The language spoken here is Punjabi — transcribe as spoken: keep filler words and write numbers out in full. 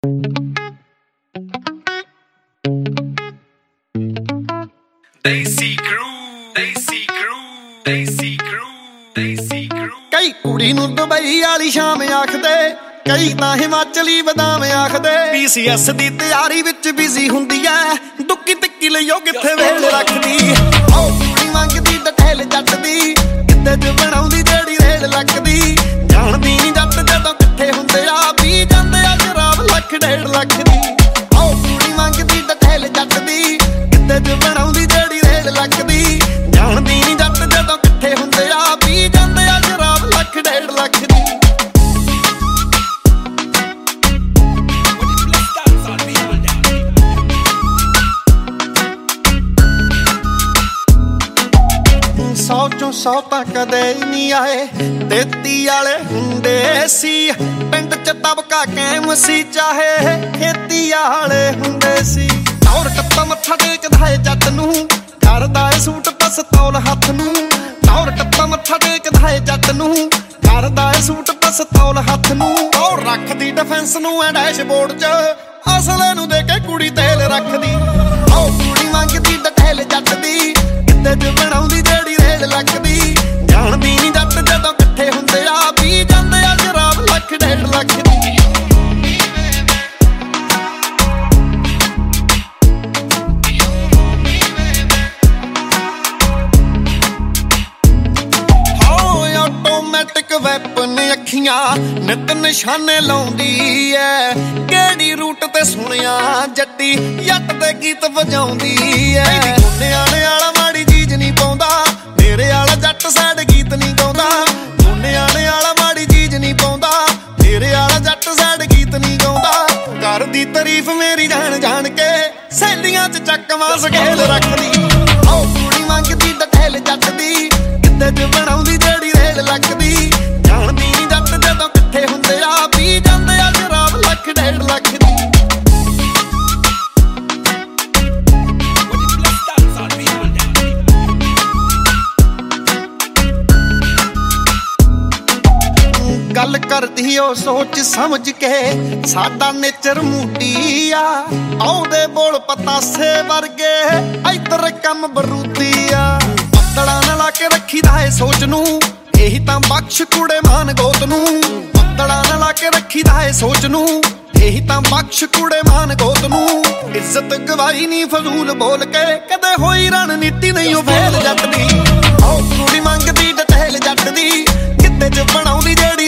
ਦੇਸੀ ਕਰੂ ਦੇਸੀ ਕਰੂ ਦੇਸੀ ਕਰੂ ਦੇਸੀ ਕਰੂ ਕਈ ਕੁੜੀ ਨੂੰ ਦੁਬਈ ਵਾਲੀ ਸ਼ਾਮ ਆਖਦੇ, ਕਈ ਤਾਂ ਹਿਮਾਚਲੀ ਬਦਾਮ ਆਖਦੇ। ਪੀਸੀਐਸ ਦੀ ਤਿਆਰੀ ਵਿੱਚ ਬਿਜ਼ੀ ਹੁੰਦੀ ਐ, ਦੁੱਕੀ ਟਿੱਕੀ ਲਈਓ ਕਿੱਥੇ ਵੇਲ ਰੱਖਦੀ। ਓ ਕੁੜੀ ਮੰਗਦੀ ਡਠੇਲ ਜੱਟ ਦੀ, ਕਿੱਤੇ ਚ ਬਣਾਉਂਦੀ ਜਿਹੜੀ ਰੇਲ ਲੱਕਦੀ। ਜਾਣਦੀ ਨੀ ਜੱਟ ਜਦੋਂ ਇਕੱਠੇ ਹੁੰਦੇ ਆ, ਪੀ ਜਾਂਦੇ ਆ ਸ਼ਰਾਬ ਲੱਖ ਡੇਢ ਲੱਖ ਦੀ। ਓ ਕੁੜੀ ਮੰਗਦੀ ਡਠੇਲ ਜੱਟ ਦੀ, ਕਿੱਤੇ ਚ ਬਣਾਉਂਦੀ ਜਿਹੜੀ ਰੇਲ ਲੱਕਦੀ। ਜਾਣਦੀ ਨੀ ਜੱਟ ਜਦੋਂ ਇਕੱਠੇ ਹੁੰਦੇ ਆ, ਪੀ ਜਾਂਦੇ ਆ ਸ਼ਰਾਬ ਲੱਖ ਡੇਢ ਲੱਖ ਦੀ। ਸੌ ਚੋਂ ਸੌ ਤਾਂ ਕਦੇ ਨਹੀਂ ਆਏ, ਤੇਤੀ ਵਾਲੇ ਹੁੰਦੇ ਸੀ। ਪਿੰਡ ਚ ਦਬਕਾ ਕੈਮ ਸੀ, ਚਾਹੇ ਖੇਤੀ ਵਾਲੇ ਹੁੰਦੇ ਸੀ। ਦੌਰ ਟੱਪਾ ਮੱਥਾ ਟੇਕਦਾ ਏ ਜੱਟ ਨੂੰ, ਕਰਦਾ ਏ ਸੂਟ ਪਸਤੌਲ ਹੱਥ ਨੂੰ। ਦੌਰ ਟੱਪਾ ਮੱਥਾ ਟੇਕਦਾ ਏ ਜੱਟ ਨੂੰ, ਕਰਦਾ ਏ ਸੂਟ ਪਸਤੌਲ ਹੱਥ ਨੂੰ। ਦੌਰ ਰੱਖਦੀ ਡਿਫੈਂਸ ਨੂੰ ਐ ਡੈਸ਼ਬੋਰਡ ਚ, ਅਸਲੇ ਨੂੰ ਦੇ ਕੇ ਕੁੜੀ ਤੇਲ ਰੱਖਦੀ। ਓ ਕੁੜੀ ਮੰਗਦੀ ਡਠੇਲ ਜੱਟ ਦੀ, ਕਿੱਤੇ ਚ ਬਣਾਉਂਦੀ ਜਿਹੜੀ ਰੇਲ ਲੱਕਦੀ। ਜਾਣਦੀ ਨੀ ਜੱਟ ਜਦੋਂ ਇਕੱਠੇ ਹੁੰਦੇ ਆ, ਪੀ ਜਾਂਦੇ ਆ ਸ਼ਰਾਬ ਲੱਖ ਡੇਢ ਲੱਖ ਦੀ। ਆਟੋਮੈਟਿਕ ਵੈਪਨ ਅੱਖੀਆਂ ਨਿਤ ਨਿਸ਼ਾਨੇ ਲਾਉਂਦੀ ਐ। ਕਿਹੜੀ ਰੂਟ ਤੇ ਸੁਣਿਆ ਜੱਟੀ ਜੱਟ ਦੇ ਗੀਤ ਵਜਾਉਂਦੀ ਐ। ਨਿਆਣੇ ਵਾਲਾ ਮਾੜੀ ਚੀਜ਼ ਨਹੀਂ ਪਾਉਂਦਾ, ਮੇਰੇ ਵਾਲਾ ਜੱਟ ਸੈਡ ਗੀਤ ਨਹੀਂ ਗਾਉਂਦਾ। ਨਿਆਣੇ ਵਾਲਾ ਮਾੜੀ ਚੀਜ਼ ਨਹੀਂ ਪਾਉਂਦਾ, ਮੇਰੇ ਵਾਲਾ ਜੱਟ ਸੈਡ ਗੀਤ ਨਹੀਂ ਗਾਉਂਦਾ। ਕਰਦੀ ਤਾਰੀਫ ਮੇਰੀ ਜਾਣ ਜਾਣ ਕੇ, ਸੈਲੀਆਂ ਚ ਚੱਕਵਾਂ ਸਕੇਲ ਰੱਖਦੀ। ਓ ਕੁੜੀ ਮੰਗਦੀ ਡਠੇਲ ਜੱਟ ਦੀ, ਕਿੱਤੇ ਚ ਬਣਾਉਂਦੀ ਜਿਹੜੀ ਰੇਲ ਲੱਕਦੀ। ਜਾਣਦੀ ਨੀ ਜੱਟ ਜਦੋਂ ਇਕੱਠੇ ਹੁੰਦੇ ਆ, ਪੀ ਜਾਂਦੇ ਆ ਸ਼ਰਾਬ ਲੱਖ ਡੇਢ ਲੱਖ ਦੀ। ਗੱਲ ਕਰਦੀ ਓ ਸੋਚ ਸਮਝ ਕੇ, ਸਾਡਾ ਨੇਚਰ ਮੂਡੀ ਆ। ਆਉਂਦੇ ਬੋਲ ਪਤਾਸੇ ਵਰਗੇ, ਇੱਧਰ ਕੰਮ ਬਰੂਦੀ ਆ। ਬੱਦਲਾਂ ਨਾਲ ਲਾ ਕੇ ਰੱਖੀਦਾ ਏ ਸੋਚ ਨੂੰ, ਇਹੀ ਤਾਂ ਬਖਸ਼ ਕੁੜੇ ਮਾਨ ਗੋਤ ਨੂੰ। ਬੱਦਲਾਂ ਨਾਲ ਲਾ ਕੇ ਰੱਖੀਦਾ ਏ ਸੋਚ ਨੂੰ, ਇਹੀ ਤਾਂ ਬਖਸ਼ ਕੁੜੇ ਮਾਨ ਗੋਤ ਨੂੰ। ਇੱਜ਼ਤ ਗਵਾਈ ਨੀ ਫਜ਼ੂਲ ਬੋਲ ਕੇ, ਕਦੇ ਹੋਈ ਰਣਨੀਤੀ ਨਹੀਂ ਉਹ ਫੇਲ ਜੱਟ ਦੀ। ਓ ਕੁੜੀ ਮੰਗਦੀ ਡਠੇਲ ਜੱਟ ਦੀ, ਕਿੱਤੇ ਚ ਬਣਾਉਂਦੀ ਜਿਹੜੀ